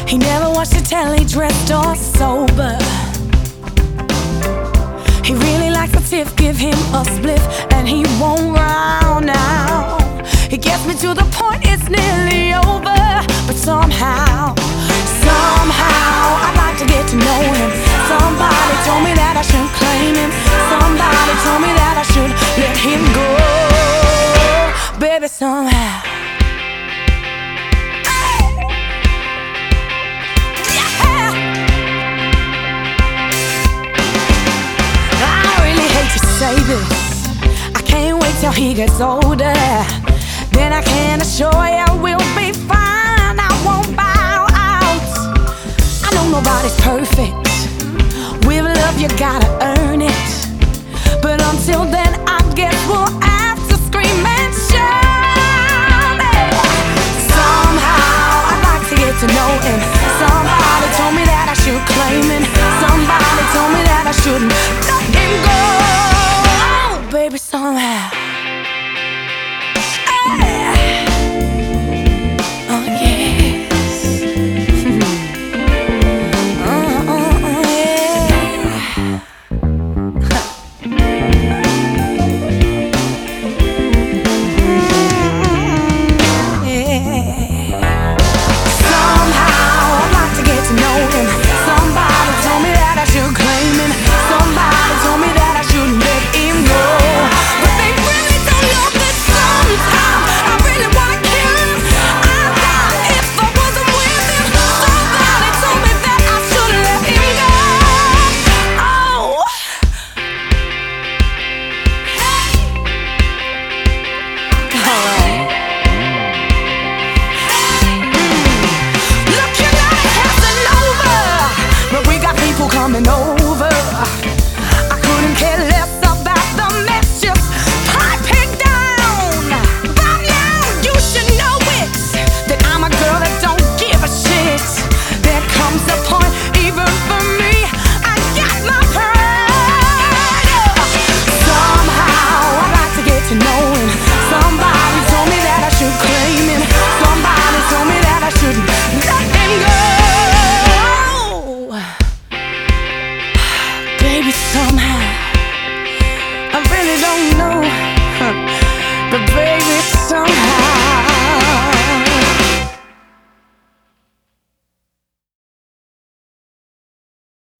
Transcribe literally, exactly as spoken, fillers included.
He never watched the telly, dressed or sober. He really likes a tiff, give him a spliff, and he won't round now. He gets me to the point it's nearly over, but somehow, somehow I'd like to get to know him. Somebody told me that I shouldn't claim him. Somebody told me that I should let him go. Baby, somehow say this, I can't wait till he gets older. Then I can assure you we'll be fine. I won't bow out. I know nobody's perfect. With love you gotta earn it. But until then